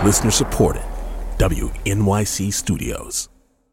Listener supported. WNYC Studios.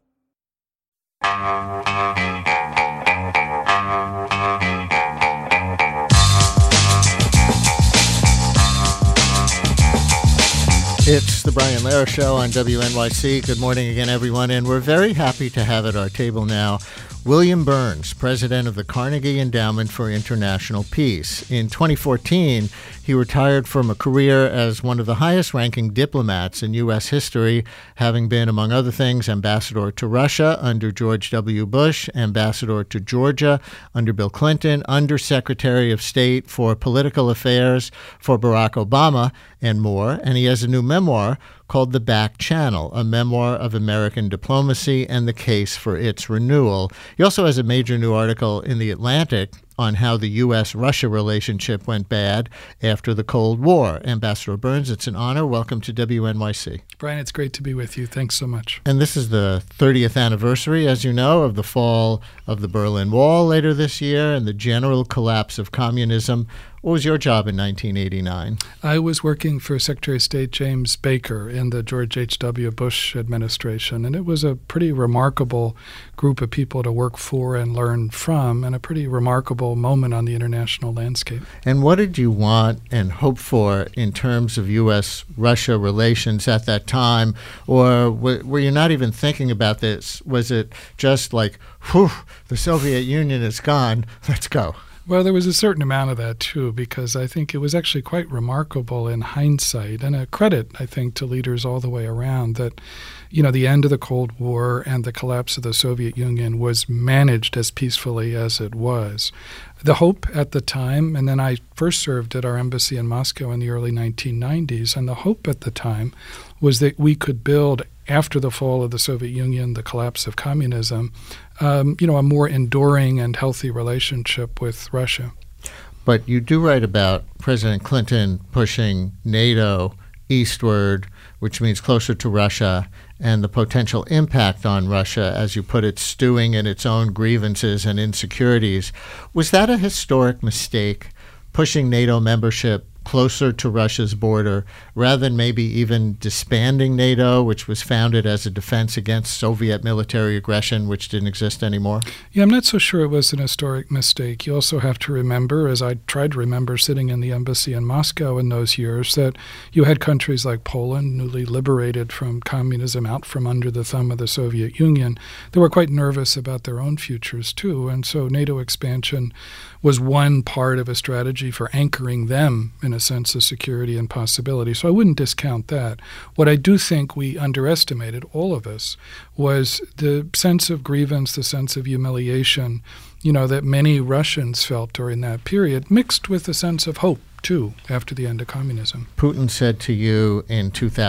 It's the Brian Lehrer Show on WNYC. Good morning again, everyone, and we're very happy to have at our table now William Burns, president of the Carnegie Endowment for International Peace. In 2014, he retired from a career as one of the highest-ranking diplomats in U.S. history, having been, among other things, ambassador to Russia under George W. Bush, ambassador to Georgia under Bill Clinton, undersecretary of state for political affairs for Barack Obama, and more. And he has a new memoir called The Back Channel, a memoir of American diplomacy and the case for its renewal. He also has a major new article in The Atlantic on how the U.S.-Russia relationship went bad after the Cold War. Ambassador Burns, it's an honor. Welcome to WNYC. Brian, it's great to be with you. Thanks so much. And this is the 30th anniversary, as you know, of the fall of the Berlin Wall later this year and the general collapse of communism. What was your job in 1989? I was working for Secretary of State James Baker in the George H.W. Bush administration, and it was a pretty remarkable group of people to work for and learn from, and a pretty remarkable moment on the international landscape. And what did you want and hope for in terms of U.S.-Russia relations at that time? Or were you not even thinking about this? Was it just like, whew, the Soviet Union is gone, let's go? Well, there was a certain amount of that, too, because I think it was actually quite remarkable in hindsight, and a credit, I think, to leaders all the way around that, you know, the end of the Cold War and the collapse of the Soviet Union was managed as peacefully as it was. The hope at the time, and then I first served at our embassy in Moscow in the early 1990s, and the hope at the time was that we could build, after the fall of the Soviet Union, the collapse of communism, a more enduring and healthy relationship with Russia. But you do write about President Clinton pushing NATO eastward, which means closer to Russia, and the potential impact on Russia, as you put it, stewing in its own grievances and insecurities. Was that a historic mistake, pushing NATO membership closer to Russia's border, rather than maybe even disbanding NATO, which was founded as a defense against Soviet military aggression, which didn't exist anymore? Yeah, I'm not so sure it was an historic mistake. You also have to remember, as I tried to remember sitting in the embassy in Moscow in those years, that you had countries like Poland, newly liberated from communism, out from under the thumb of the Soviet Union, that were quite nervous about their own futures, too. And so NATO expansion was one part of a strategy for anchoring them in a sense of security and possibility. So I wouldn't discount that. What I do think we underestimated, all of us, was the sense of grievance, the sense of humiliation, that many Russians felt during that period, mixed with a sense of hope, too, after the end of communism. Putin said to you in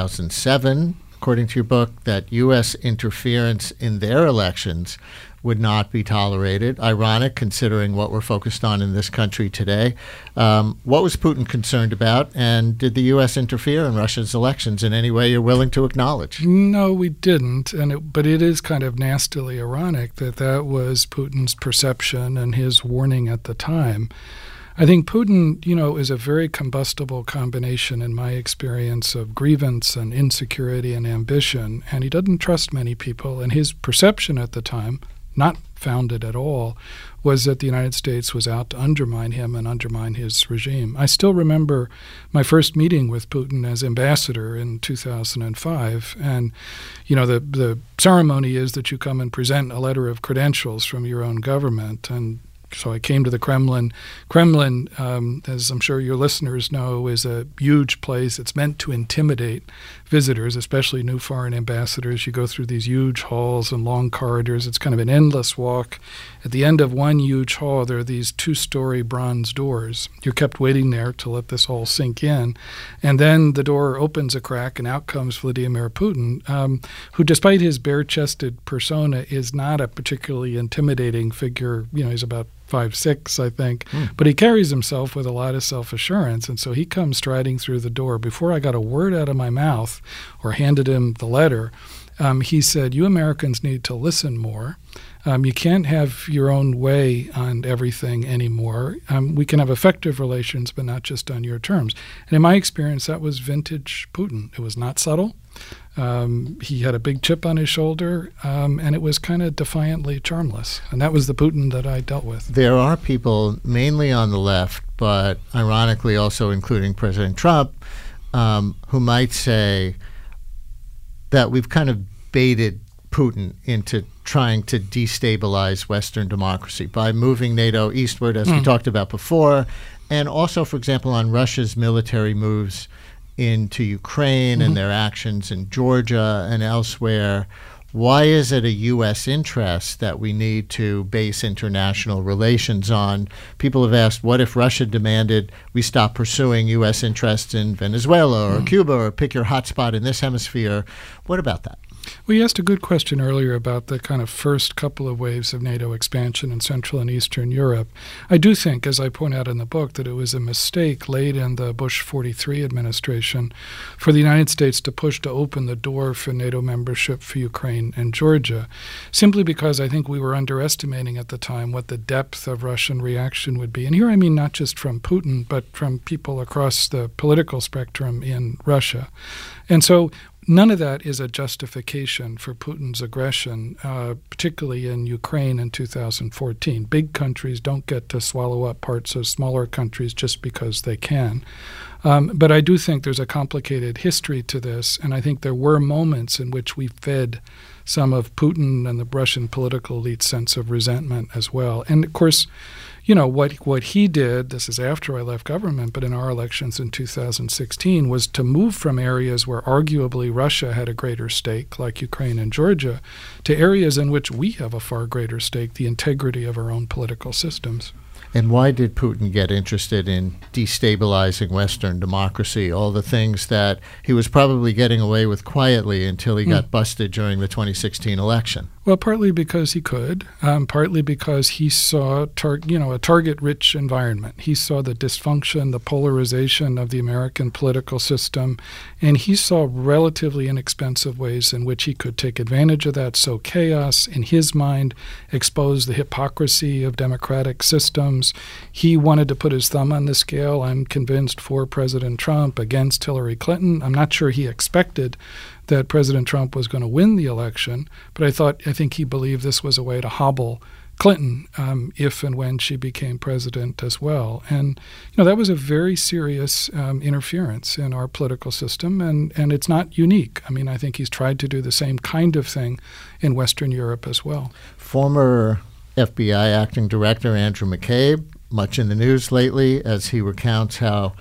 2007, according to your book, that U.S. interference in their elections would not be tolerated. Ironic, considering what we're focused on in this country today. What was Putin concerned about, and did the U.S. interfere in Russia's elections in any way you're willing to acknowledge? No, we didn't, but it is kind of nastily ironic that was Putin's perception and his warning at the time. I think Putin, is a very combustible combination, in my experience, of grievance and insecurity and ambition, and he doesn't trust many people, and his perception at the time, not founded at all, was that the United States was out to undermine him and undermine his regime. I still remember my first meeting with Putin as ambassador in 2005, and the ceremony is that you come and present a letter of credentials from your own government, and so I came to the Kremlin. Kremlin, as I'm sure your listeners know, is a huge place. It's meant to intimidate visitors, especially new foreign ambassadors. You go through these huge halls and long corridors. It's kind of an endless walk. At the end of one huge hall, there are these 2-story bronze doors. You're kept waiting there to let this all sink in. And then the door opens a crack, and out comes Vladimir Putin, who, despite his bare-chested persona, is not a particularly intimidating figure. He's about 5'6", I think. But he carries himself with a lot of self-assurance, and so he comes striding through the door. Before I got a word out of my mouth or handed him the letter, He said, you Americans need to listen more. You can't have your own way on everything anymore. We can have effective relations, but not just on your terms. And in my experience, that was vintage Putin. It was not subtle. He had a big chip on his shoulder, and it was kind of defiantly charmless. And that was the Putin that I dealt with. There are people, mainly on the left, but ironically also including President Trump, who might say that we've kind of baited Putin into trying to destabilize Western democracy by moving NATO eastward, as we talked about before, and also, for example, on Russia's military moves into Ukraine and their actions in Georgia and elsewhere. Why is it a U.S. interest that we need to base international relations on? People have asked, what if Russia demanded we stop pursuing U.S. interests in Venezuela or Cuba, or pick your hotspot in this hemisphere? What about that? Well, you asked a good question earlier about the kind of first couple of waves of NATO expansion in Central and Eastern Europe. I do think, as I point out in the book, that it was a mistake late in the Bush 43 administration for the United States to push to open the door for NATO membership for Ukraine and Georgia, simply because I think we were underestimating at the time what the depth of Russian reaction would be. And here I mean not just from Putin, but from people across the political spectrum in Russia. And so none of that is a justification for Putin's aggression, particularly in Ukraine in 2014. Big countries don't get to swallow up parts of smaller countries just because they can. But I do think there's a complicated history to this, and I think there were moments in which we fed some of Putin and the Russian political elite's sense of resentment as well. And, of course, you know, what he did, this is after I left government, but in our elections in 2016, was to move from areas where arguably Russia had a greater stake, like Ukraine and Georgia, to areas in which we have a far greater stake, the integrity of our own political systems. And why did Putin get interested in destabilizing Western democracy, all the things that he was probably getting away with quietly until he got busted during the 2016 election? Well, partly because he could, partly because he saw a target-rich environment. He saw the dysfunction, the polarization of the American political system, and he saw relatively inexpensive ways in which he could take advantage of that, sow chaos, in his mind, expose the hypocrisy of democratic systems. He wanted to put his thumb on the scale, I'm convinced, for President Trump against Hillary Clinton. I'm not sure he expected that President Trump was going to win the election, but I think he believed this was a way to hobble Clinton if and when she became president as well. And that was a very serious interference in our political system, and it's not unique. I mean, I think he's tried to do the same kind of thing in Western Europe as well. Former FBI acting director Andrew McCabe, much in the news lately as he recounts how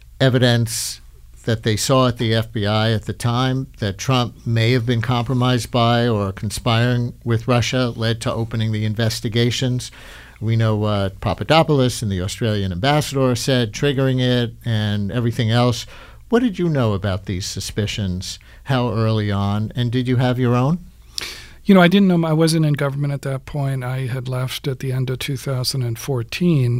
evidence that they saw at the FBI at the time that Trump may have been compromised by or conspiring with Russia led to opening the investigations. We know what Papadopoulos and the Australian ambassador said, triggering it, and everything else. What did you know about these suspicions? How early on? And did you have your own? I didn't know. I wasn't in government at that point. I had left at the end of 2014.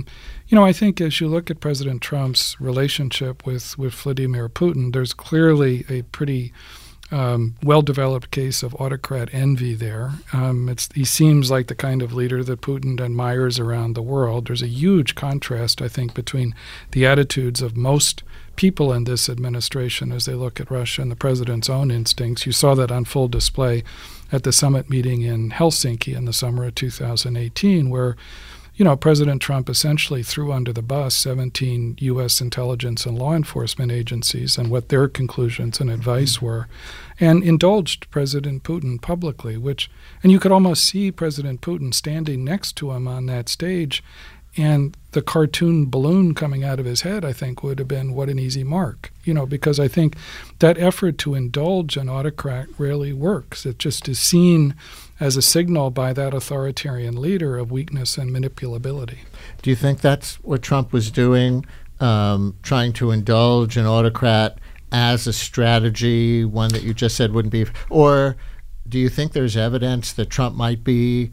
I think as you look at President Trump's relationship with Vladimir Putin, there's clearly a pretty well-developed case of autocrat envy there. He seems like the kind of leader that Putin admires around the world. There's a huge contrast, I think, between the attitudes of most people in this administration as they look at Russia and the president's own instincts. You saw that on full display at the summit meeting in Helsinki in the summer of 2018, where President Trump essentially threw under the bus 17 U.S. intelligence and law enforcement agencies and what their conclusions and advice were, and indulged President Putin publicly, and you could almost see President Putin standing next to him on that stage, and the cartoon balloon coming out of his head, I think, would have been what an easy mark, because I think that effort to indulge an autocrat rarely works. It just is seen as a signal by that authoritarian leader of weakness and manipulability. Do you think that's what Trump was doing, trying to indulge an autocrat as a strategy, one that you just said wouldn't be? Or do you think there's evidence that Trump might be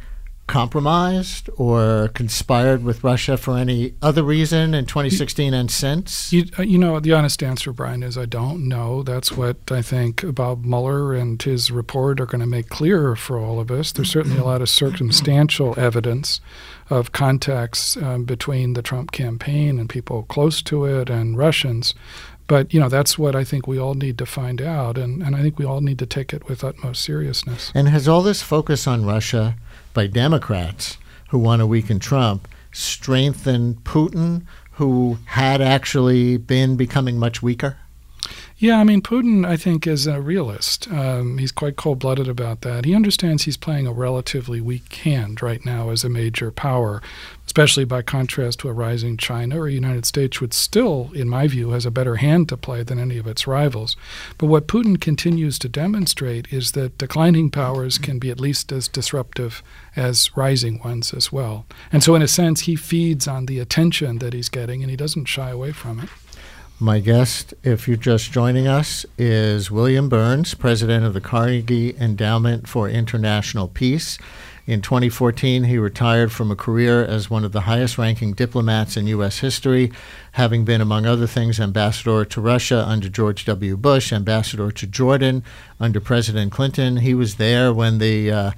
compromised or conspired with Russia for any other reason in 2016 and since? The honest answer, Brian, is I don't know. That's what I think Bob Mueller and his report are going to make clearer for all of us. There's certainly a lot of circumstantial evidence of contacts between the Trump campaign and people close to it and Russians. But, that's what I think we all need to find out, and I think we all need to take it with utmost seriousness. And has all this focus on Russia by Democrats who want to weaken Trump strengthened Putin, who had actually been becoming much weaker? Yeah, Putin, I think, is a realist. He's quite cold-blooded about that. He understands he's playing a relatively weak hand right now as a major power, especially by contrast to a rising China or United States, which still, in my view, has a better hand to play than any of its rivals. But what Putin continues to demonstrate is that declining powers can be at least as disruptive as rising ones as well. And so, in a sense, he feeds on the attention that he's getting, and he doesn't shy away from it. My guest, if you're just joining us, is William Burns, president of the Carnegie Endowment for International Peace. In 2014, he retired from a career as one of the highest-ranking diplomats in U.S. history, having been, among other things, ambassador to Russia under George W. Bush, ambassador to Jordan under President Clinton. He was there when the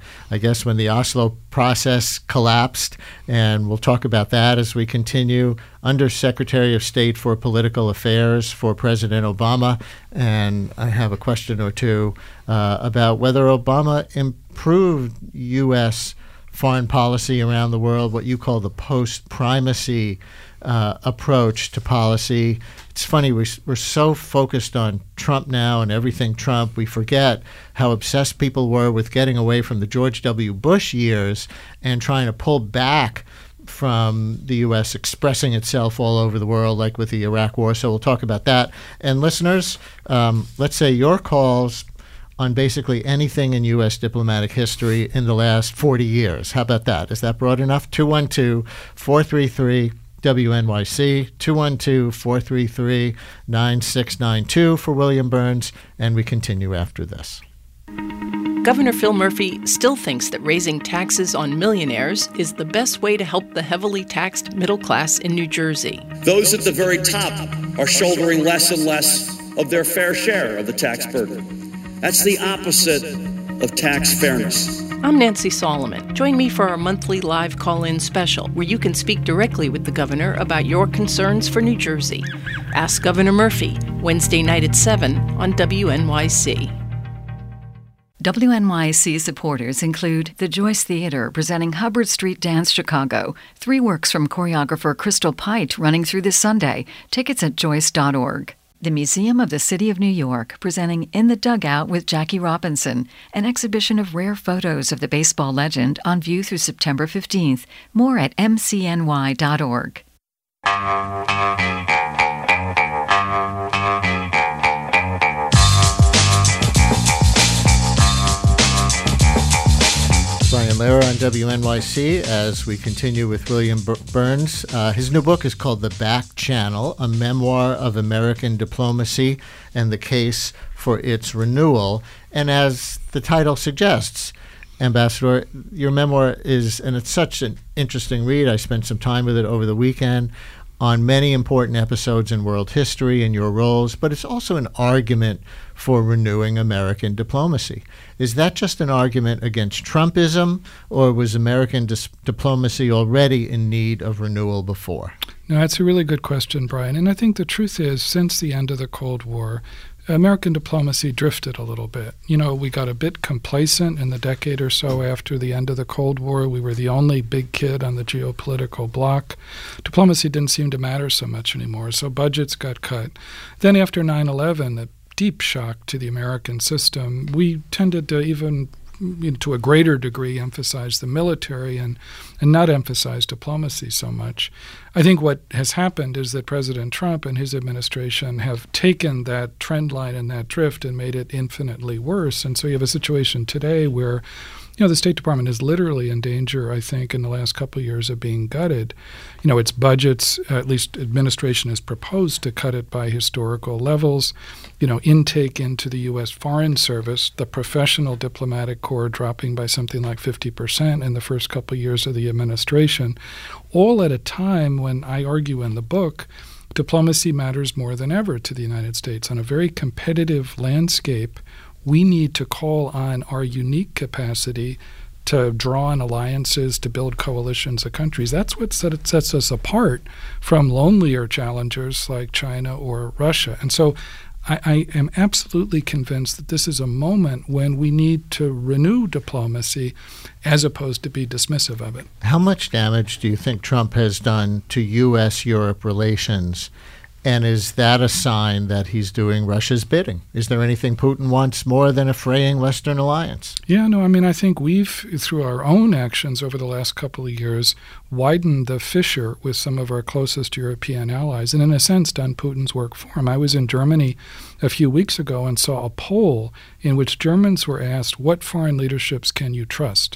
Oslo process collapsed, and we'll talk about that as we continue. Under Secretary of State for Political Affairs for President Obama, and I have a question or two about whether Obama improved U.S. foreign policy around the world, what you call the post-primacy approach to policy. It's funny, we're so focused on Trump now and everything Trump, we forget how obsessed people were with getting away from the George W. Bush years and trying to pull back from the U.S. expressing itself all over the world, like with the Iraq War. So we'll talk about that. And listeners, let's say your calls on basically anything in U.S. diplomatic history in the last 40 years. How about that? Is that broad enough? 212-433-WNYC, 212-433-9692 for William Burns, and we continue after this. Governor Phil Murphy still thinks that raising taxes on millionaires is the best way to help the heavily taxed middle class in New Jersey. Those at the very top are shouldering less and less of their fair share of the tax burden. That's the opposite of tax fairness. I'm Nancy Solomon. Join me for our monthly live call-in special, where you can speak directly with the governor about your concerns for New Jersey. Ask Governor Murphy, Wednesday night at 7 on WNYC. WNYC supporters include the Joyce Theater presenting Hubbard Street Dance Chicago, 3 works from choreographer Crystal Pite running through this Sunday. Tickets at joyce.org. The Museum of the City of New York presenting In the Dugout with Jackie Robinson, an exhibition of rare photos of the baseball legend on view through September 15th. More at mcny.org. Brian Lehrer on WNYC as we continue with William Burns. His new book is called The Back Channel, a memoir of American diplomacy and the case for its renewal. And as the title suggests, Ambassador, your memoir is, and it's such an interesting read. I spent some time with it over the weekend on many important episodes in world history and your roles, but it's also an argument for renewing American diplomacy. Is that just an argument against Trumpism, or was American diplomacy already in need of renewal before? No, that's a really good question, Brian. And I think the truth is, since the end of the Cold War, American diplomacy drifted a little bit. We got a bit complacent in the decade or so after the end of the Cold War. We were the only big kid on the geopolitical block. Diplomacy didn't seem to matter so much anymore, so budgets got cut. Then after 9/11, a deep shock to the American system, we tended to even to a greater degree emphasize the military and not emphasize diplomacy so much. I think what has happened is that President Trump and his administration have taken that trend line and that drift and made it infinitely worse. And so you have a situation today where the State Department is literally in danger, I think, in the last couple of years of being gutted. Its budgets, at least administration has proposed to cut it by historical levels. Intake into the U.S. Foreign Service, the professional diplomatic corps dropping by something like 50% in the first couple of years of the administration, all at a time when I argue in the book, diplomacy matters more than ever to the United States. On a very competitive landscape, we need to call on our unique capacity to draw on alliances, to build coalitions of countries. That's what sets us apart from lonelier challengers like China or Russia. And so I am absolutely convinced that this is a moment when we need to renew diplomacy as opposed to be dismissive of it. How much damage do you think Trump has done to U.S.-Europe relations? And is that a sign that he's doing Russia's bidding? Is there anything Putin wants more than a fraying Western alliance? Yeah, no, I think we've, through our own actions over the last couple of years, widened the fissure with some of our closest European allies and, in a sense, done Putin's work for him. I was in Germany a few weeks ago and saw a poll in which Germans were asked, what foreign leaderships can you trust?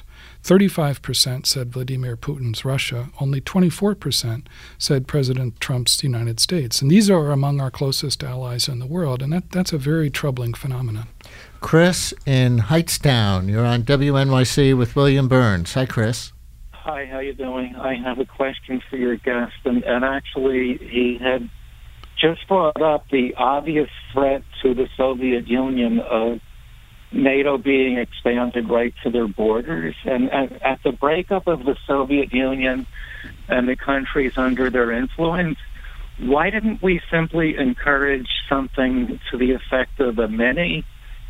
35% said Vladimir Putin's Russia. Only 24% said President Trump's United States. And these are among our closest allies in the world, and that's a very troubling phenomenon. Chris in Hightstown, you're on WNYC with William Burns. Hi, Chris. Hi, how you doing? I have a question for your guest, and actually he had just brought up the obvious threat to the Soviet Union of NATO being expanded right to their borders. And at the breakup of the Soviet Union and the countries under their influence, why didn't we simply encourage something to the effect of a mini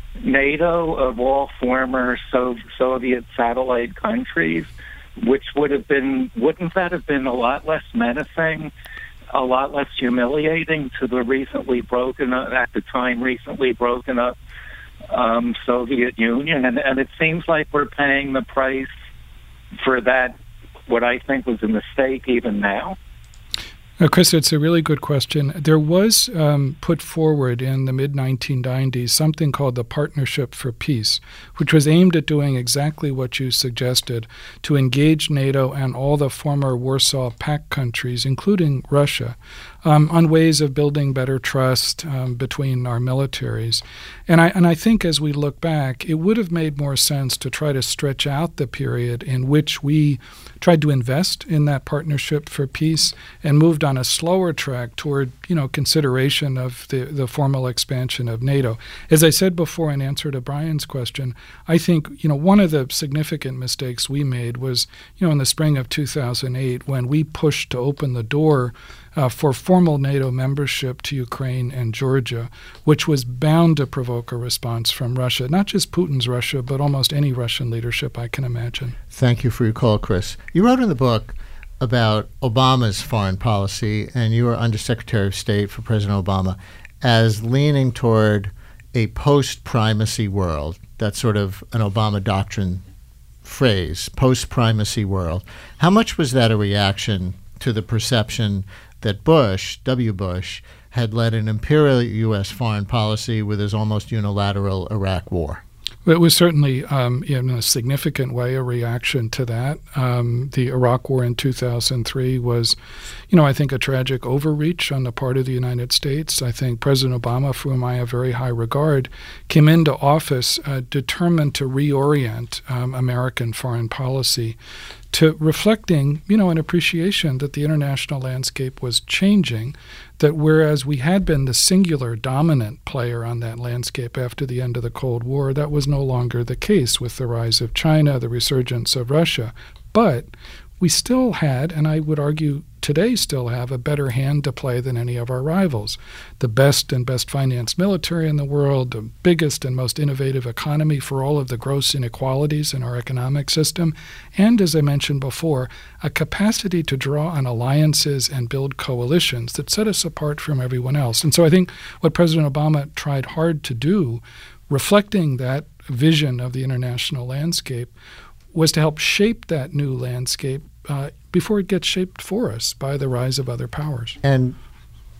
NATO of all former Soviet satellite countries, which wouldn't that have been a lot less menacing, a lot less humiliating to the recently broken up Soviet Union, and it seems like we're paying the price for that, what I think was a mistake even now. Chris, it's a really good question. There was put forward in the mid-1990s something called the Partnership for Peace, which was aimed at doing exactly what you suggested, to engage NATO and all the former Warsaw Pact countries, including Russia, on ways of building better trust between our militaries. And I think as we look back, it would have made more sense to try to stretch out the period in which we tried to invest in that Partnership for Peace and moved on a slower track toward, consideration of the formal expansion of NATO. As I said before in answer to Brian's question, I think, one of the significant mistakes we made was, in the spring of 2008 when we pushed to open the door for formal NATO membership to Ukraine and Georgia, which was bound to provoke a response from Russia, not just Putin's Russia, but almost any Russian leadership I can imagine. Thank you for your call, Chris. You wrote in the book about Obama's foreign policy, and you were Undersecretary of State for President Obama, as leaning toward a post-primacy world. That's sort of an Obama doctrine phrase, post-primacy world. How much was that a reaction to the perception that Bush, W. Bush, had led an imperial U.S. foreign policy with his almost unilateral Iraq war? It was certainly, in a significant way, a reaction to that. The Iraq War in 2003 was, I think, a tragic overreach on the part of the United States. I think President Obama, for whom I have very high regard, came into office determined to reorient American foreign policy to reflecting, an appreciation that the international landscape was changing, that whereas we had been the singular dominant player on that landscape after the end of the Cold War, that was no longer the case with the rise of China, the resurgence of Russia. But we still had, and I would argue today still have, a better hand to play than any of our rivals. The best and best financed military in the world, the biggest and most innovative economy for all of the gross inequalities in our economic system, and, as I mentioned before, a capacity to draw on alliances and build coalitions that set us apart from everyone else. And so I think what President Obama tried hard to do, reflecting that vision of the international landscape, was to help shape that new landscape before it gets shaped for us by the rise of other powers. And did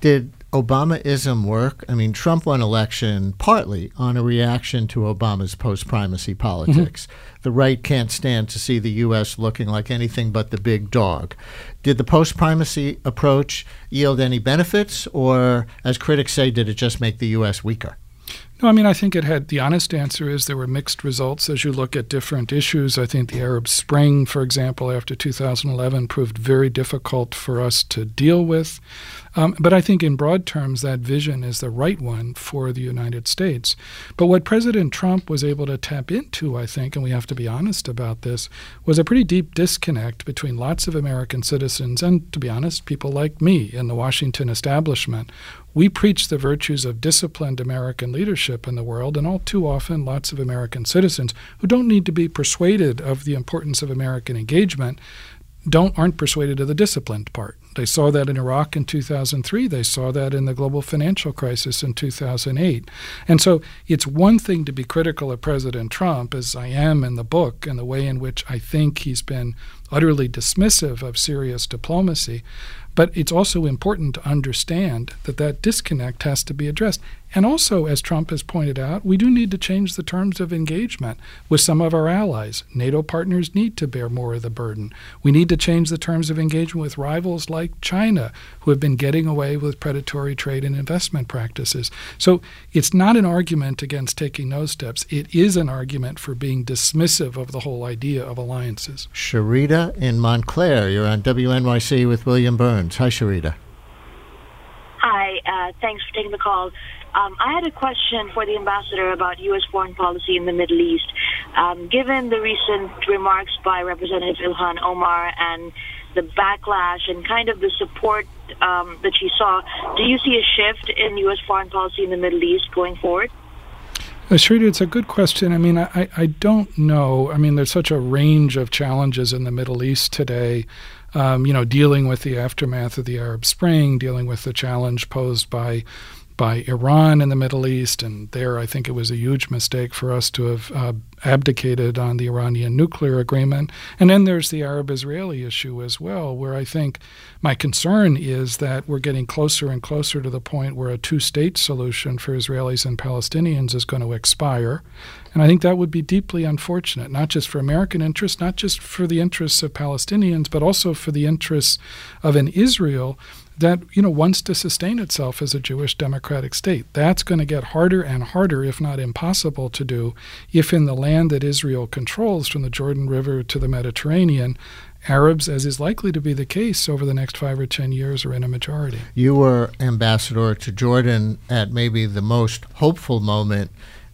Obamaism work? I mean, Trump won election partly on a reaction to Obama's post-primacy politics. Mm-hmm. The right can't stand to see the U.S. looking like anything but the big dog. Did the post-primacy approach yield any benefits, or, as critics say, did it just make the U.S. weaker? No, I mean, I think it had, the honest answer is there were mixed results as you look at different issues. I think the Arab Spring, for example, after 2011 proved very difficult for us to deal with. But I think in broad terms, that vision is the right one for the United States. But what President Trump was able to tap into, I think, and we have to be honest about this, was a pretty deep disconnect between lots of American citizens and, to be honest, people like me in the Washington establishment. We preach the virtues of disciplined American leadership in the world, and all too often lots of American citizens who don't need to be persuaded of the importance of American engagement aren't persuaded of the disciplined part. They saw that in Iraq in 2003. They saw that in the global financial crisis in 2008. And so it's one thing to be critical of President Trump, as I am in the book, and the way in which I think he's been utterly dismissive of serious diplomacy. But it's also important to understand that that disconnect has to be addressed. And also, as Trump has pointed out, we do need to change the terms of engagement with some of our allies. NATO partners need to bear more of the burden. We need to change the terms of engagement with rivals like China, who have been getting away with predatory trade and investment practices. So it's not an argument against taking those steps. It is an argument for being dismissive of the whole idea of alliances. Sharita in Montclair, you're on WNYC with William Burns. Hi, Sharita. Hi, thanks for taking the call. I had a question for the ambassador about U.S. foreign policy in the Middle East. Given the recent remarks by Representative Ilhan Omar and the backlash and kind of the support that she saw, do you see a shift in U.S. foreign policy in the Middle East going forward? Sharita, it's a good question. I mean, I don't know. I mean, there's such a range of challenges in the Middle East today. Dealing with the aftermath of the Arab Spring, dealing with the challenge posed by Iran in the Middle East, and there I think it was a huge mistake for us to have abdicated on the Iranian nuclear agreement. And then there's the Arab-Israeli issue as well, where I think my concern is that we're getting closer and closer to the point where a two-state solution for Israelis and Palestinians is going to expire. And I think that would be deeply unfortunate, not just for American interests, not just for the interests of Palestinians, but also for the interests of an Israel that wants to sustain itself as a Jewish democratic state. That's going to get harder and harder, if not impossible to do, if in the land that Israel controls from the Jordan River to the Mediterranean, Arabs, as is likely to be the case over the next 5 or 10 years, are in a majority. You were ambassador to Jordan at maybe the most hopeful moment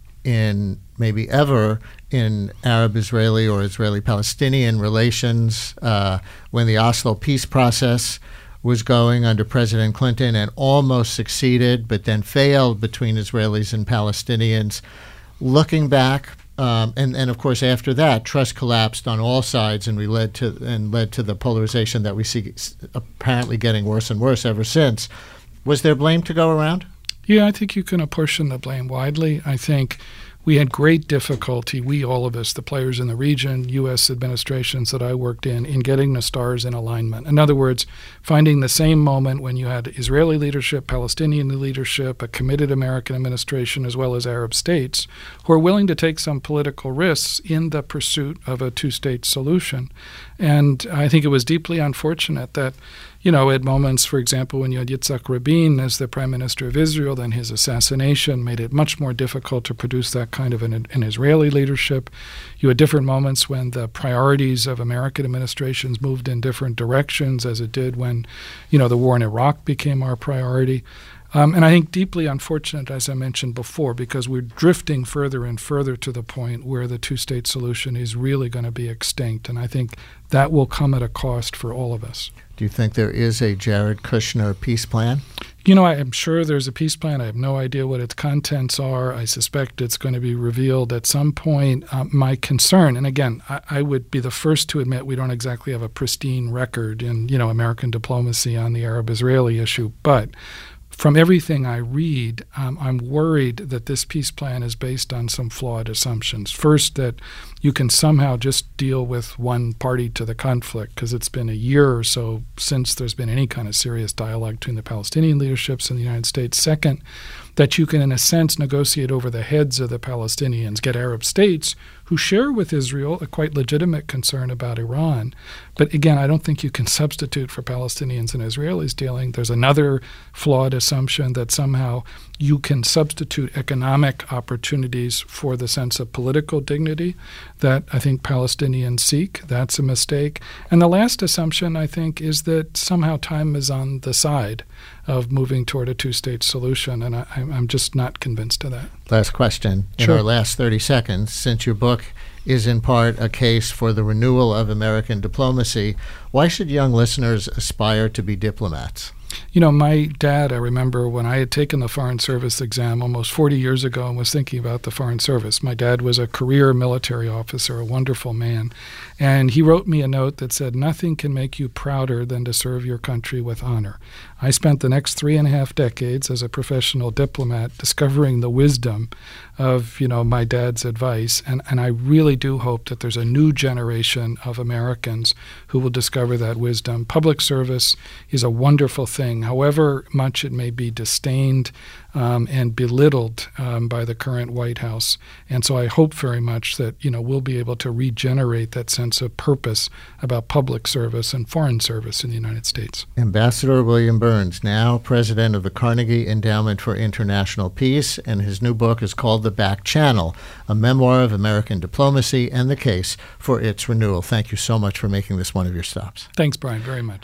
in maybe ever in Arab-Israeli or Israeli-Palestinian relations when the Oslo peace process was going under President Clinton and almost succeeded, but then failed between Israelis and Palestinians. Looking back, and of course after that, trust collapsed on all sides and led to the polarization that we see apparently getting worse and worse ever since. Was there blame to go around? Yeah, I think you can apportion the blame widely. I think we had great difficulty, all of us, the players in the region, U.S. administrations that I worked in getting the stars in alignment. In other words, finding the same moment when you had Israeli leadership, Palestinian leadership, a committed American administration, as well as Arab states, who are willing to take some political risks in the pursuit of a two-state solution. And I think it was deeply unfortunate that at moments, for example, when you had Yitzhak Rabin as the Prime Minister of Israel, then his assassination made it much more difficult to produce that kind of an Israeli leadership. You had different moments when the priorities of American administrations moved in different directions, as it did when, the war in Iraq became our priority. And I think deeply unfortunate, as I mentioned before, because we're drifting further and further to the point where the two-state solution is really going to be extinct. And I think that will come at a cost for all of us. Do you think there is a Jared Kushner peace plan? I am sure there's a peace plan. I have no idea what its contents are. I suspect it's going to be revealed at some point. My concern, and again, I would be the first to admit we don't exactly have a pristine record in, American diplomacy on the Arab-Israeli issue, but from everything I read, I'm worried that this peace plan is based on some flawed assumptions. First, that you can somehow just deal with one party to the conflict because it's been a year or so since there's been any kind of serious dialogue between the Palestinian leaderships and the United States. Second, that you can, in a sense, negotiate over the heads of the Palestinians, get Arab states who share with Israel a quite legitimate concern about Iran. But again, I don't think you can substitute for Palestinians and Israelis dealing. There's another flawed assumption that somehow you can substitute economic opportunities for the sense of political dignity that I think Palestinians seek. That's a mistake. And the last assumption, I think, is that somehow time is on the side of moving toward a two-state solution, and I'm just not convinced of that. Last question. In our last 30 seconds, since your book is in part a case for the renewal of American diplomacy, why should young listeners aspire to be diplomats? You know, my dad, I remember when I had taken the Foreign Service exam almost 40 years ago and was thinking about the Foreign Service. My dad was a career military officer, a wonderful man. And he wrote me a note that said, "Nothing can make you prouder than to serve your country with honor." I spent the next 3.5 decades as a professional diplomat discovering the wisdom of, my dad's advice. And I really do hope that there's a new generation of Americans who will discover that wisdom. Public service is a wonderful thing, however much it may be disdained and belittled by the current White House. And so I hope very much that, we'll be able to regenerate that sense of purpose about public service and foreign service in the United States. Ambassador William Burns, now president of the Carnegie Endowment for International Peace, and his new book is called The Back Channel, a memoir of American diplomacy and the case for its renewal. Thank you so much for making this one of your stops. Thanks, Brian, very much.